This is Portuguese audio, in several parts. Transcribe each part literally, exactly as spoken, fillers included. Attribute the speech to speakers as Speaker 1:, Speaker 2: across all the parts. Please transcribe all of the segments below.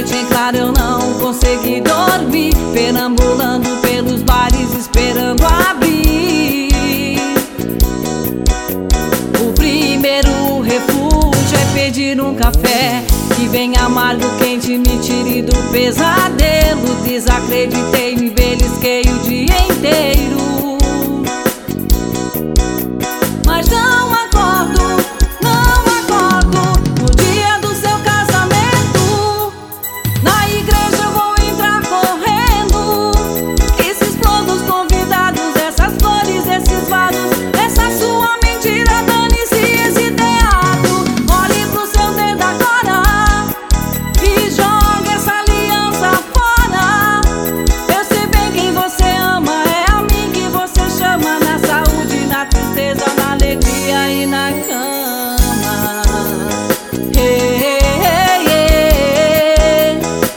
Speaker 1: noite em claro eu não consegui dormir, perambulando pelos bares esperando abrir. O primeiro refúgio é pedir um café que vem amargo, quente, me tire do pesadelo. Desacreditei, me belisquei o dia inteiro, mas não acordo, não acordo. No dia do seu casamento, na igreja eu vou entrar correndo. Esses todos convidados, essas flores, esses vasos, essa sua mentira, dane-se esse teatro. Olhe pro seu dedo agora e jogue essa aliança fora. Eu sei bem quem você ama, é a mim que você chama. Na saúde, na tristeza, na alegria e na cama. Hey, hey, hey,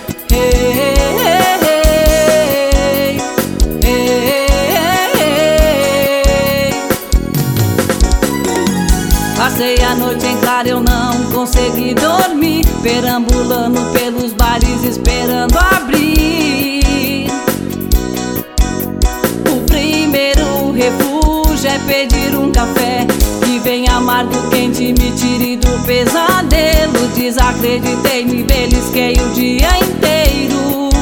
Speaker 1: hey, hey, hey. Passei a noite em claro, eu não consegui dormir, perambulando pelos bares esperando abrir. O primeiro refúgio é pedir um café que vem amargo, quente, me tire do pesadelo. Desacreditei, me belisquei o dia inteiro,